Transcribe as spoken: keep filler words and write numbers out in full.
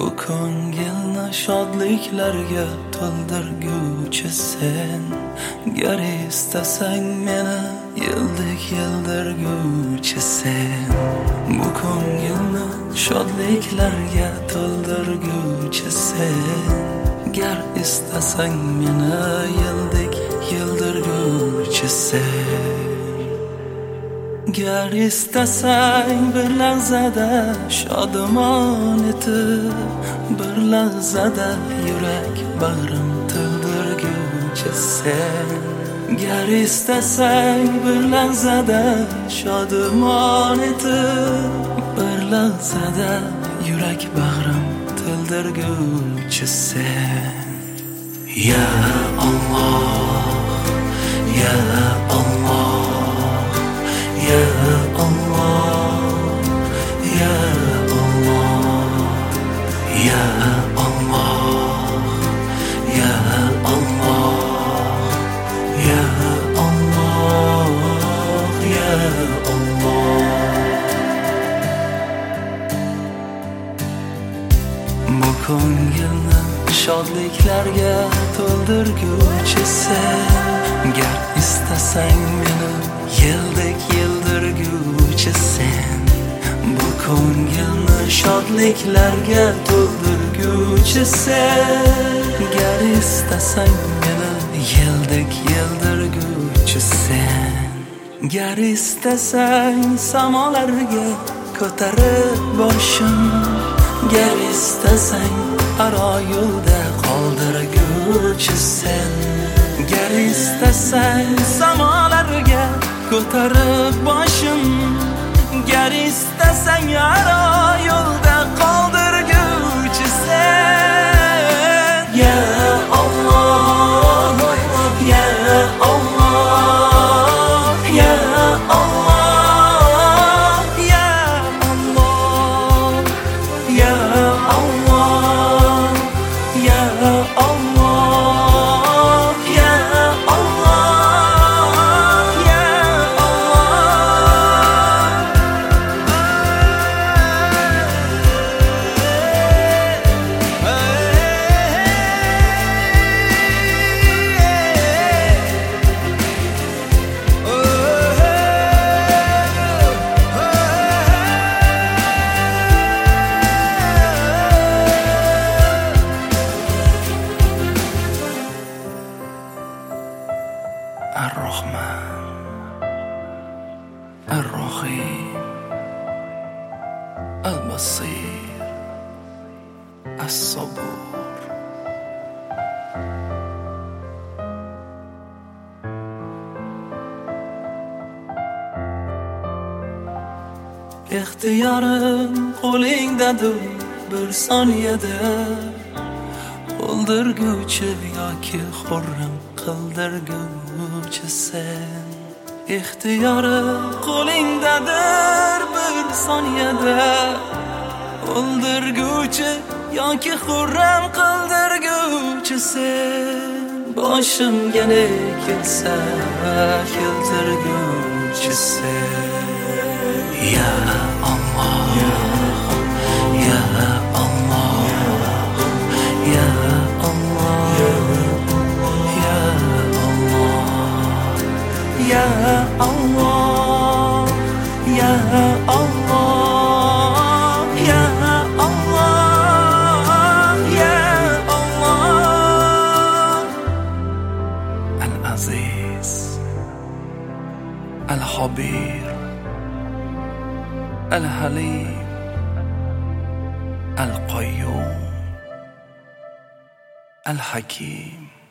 Bu ko'ngilni shodliklarga to'ldirguvchi sen. Gar istasang meni yildek yildirguvchi sen. Bu ko'ngilni shodliklarga to'ldirguvchi sen. Gar istasang meni yildek yildirguvchi sen. Gar istasang bir lahzada shodumon etib, bir lahzada yurak bag'rim to'ldirguvchi sen. Gar istasang bir lahzada shodumon etib, bir lahzada yurak bag'rim to'ldirguvchi sen. Ya Allah, ya Allah, ya Allah, ya Allah, ya Allah, ya Allah, ya Allah, ya Allah. Bu ko'ngilni shodliklarga to'ldirguvchi sen. Gar istasang meni yildek yildirguvchi sen. Bu ko'ngilni shodliklarga to'ldirguvchi sen. Gar istasang meni yildek yildirguvchi sen. Gar istasang samolarga ko'tarib boshim, gar istasang aro yo'lda qoldirguvchi sen. Gar istasang samolarga ko'tarib boshim, gar istasang aro yo'lda qoldirguvchi sen. Ya Allah, ya Allah, ya Allah, ya Allah, ya Allah, ya Allah, ya Allah, ya Ar-Rahman, Ar-Rahim, Al-Basir, As-Sabur. İxtiyorim qo'lingdadir, bir soniyada o'ldirguvchi yoki xurram qildirguvchi sen. İxtiyorim qo'lingdadir, bir soniyada o'ldirguvchi yoki xurram qildirguvchi sen. Boshimga ne kelsa keltirguvchi sen. Ya Allah, ya Allah, ya Allah, ya Allah, ya Allah, ya Allah, ya Allah, ya Allah. Al-Aziz, Al-Habir, Al-Halim, Al-Qayyum, Al-Hakim.